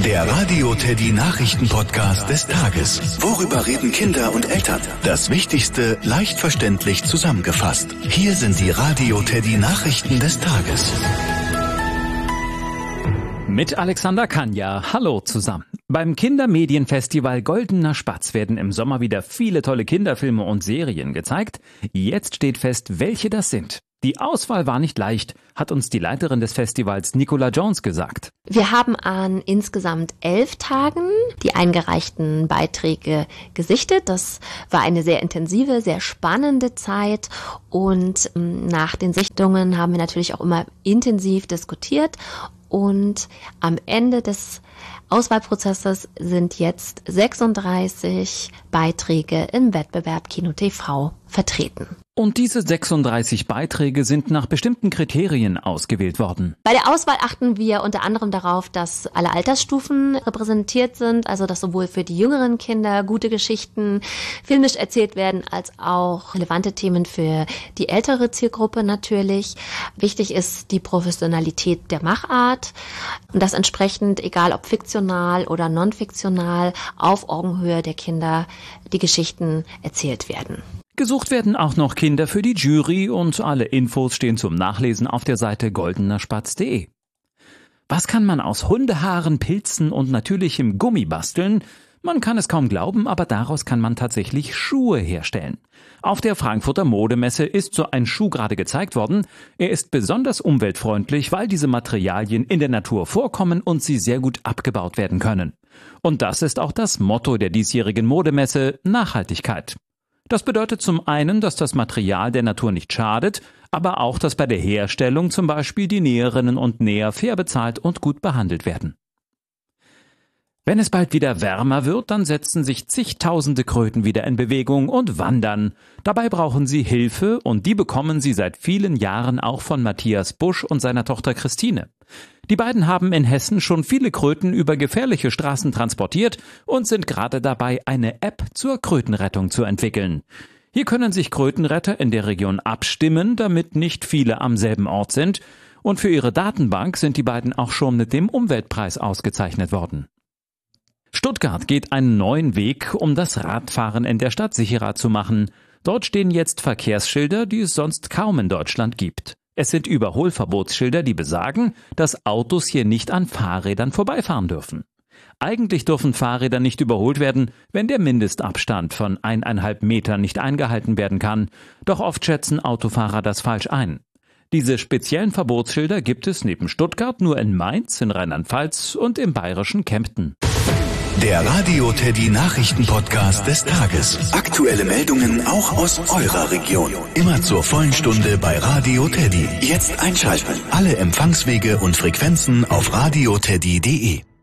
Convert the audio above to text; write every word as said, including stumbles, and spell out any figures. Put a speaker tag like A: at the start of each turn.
A: Der Radio Teddy Nachrichten-Podcast des Tages. Worüber reden Kinder und Eltern? Das Wichtigste leicht verständlich zusammengefasst. Hier sind die Radio Teddy Nachrichten des Tages.
B: Mit Alexander Kanja. Hallo zusammen. Beim Kindermedienfestival Goldener Spatz werden im Sommer wieder viele tolle Kinderfilme und Serien gezeigt. Jetzt steht fest, welche das sind. Die Auswahl war nicht leicht, hat uns die Leiterin des Festivals Nicola Jones gesagt.
C: Wir haben an insgesamt elf Tagen die eingereichten Beiträge gesichtet. Das war eine sehr intensive, sehr spannende Zeit und nach den Sichtungen haben wir natürlich auch immer intensiv diskutiert. Und am Ende des Auswahlprozesses sind jetzt sechsunddreißig Beiträge im Wettbewerb Kino T V vertreten.
B: Und diese sechsunddreißig Beiträge sind nach bestimmten Kriterien ausgewählt worden.
C: Bei der Auswahl achten wir unter anderem darauf, dass alle Altersstufen repräsentiert sind, also dass sowohl für die jüngeren Kinder gute Geschichten filmisch erzählt werden, als auch relevante Themen für die ältere Zielgruppe natürlich. Wichtig ist die Professionalität der Machart und dass entsprechend, egal ob fiktional oder non-fiktional, auf Augenhöhe der Kinder die Geschichten erzählt werden.
B: Gesucht werden auch noch Kinder für die Jury und alle Infos stehen zum Nachlesen auf der Seite goldener spatz punkt de. Was kann man aus Hundehaaren, Pilzen und natürlichem Gummi basteln? Man kann es kaum glauben, aber daraus kann man tatsächlich Schuhe herstellen. Auf der Frankfurter Modemesse ist so ein Schuh gerade gezeigt worden. Er ist besonders umweltfreundlich, weil diese Materialien in der Natur vorkommen und sie sehr gut abgebaut werden können. Und das ist auch das Motto der diesjährigen Modemesse: Nachhaltigkeit. Das bedeutet zum einen, dass das Material der Natur nicht schadet, aber auch, dass bei der Herstellung zum Beispiel die Näherinnen und Näher fair bezahlt und gut behandelt werden. Wenn es bald wieder wärmer wird, dann setzen sich zigtausende Kröten wieder in Bewegung und wandern. Dabei brauchen sie Hilfe und die bekommen sie seit vielen Jahren auch von Matthias Busch und seiner Tochter Christine. Die beiden haben in Hessen schon viele Kröten über gefährliche Straßen transportiert und sind gerade dabei, eine App zur Krötenrettung zu entwickeln. Hier können sich Krötenretter in der Region abstimmen, damit nicht viele am selben Ort sind. Und für ihre Datenbank sind die beiden auch schon mit dem Umweltpreis ausgezeichnet worden. Stuttgart geht einen neuen Weg, um das Radfahren in der Stadt sicherer zu machen. Dort stehen jetzt Verkehrsschilder, die es sonst kaum in Deutschland gibt. Es sind Überholverbotsschilder, die besagen, dass Autos hier nicht an Fahrrädern vorbeifahren dürfen. Eigentlich dürfen Fahrräder nicht überholt werden, wenn der Mindestabstand von eineinhalb Metern nicht eingehalten werden kann. Doch oft schätzen Autofahrer das falsch ein. Diese speziellen Verbotsschilder gibt es neben Stuttgart nur in Mainz, in Rheinland-Pfalz und im bayerischen Kempten.
A: Der Radio Teddy Nachrichten-Podcast des Tages. Aktuelle Meldungen auch aus eurer Region. Immer zur vollen Stunde bei Radio Teddy. Jetzt einschalten. Alle Empfangswege und Frequenzen auf radio teddy punkt de.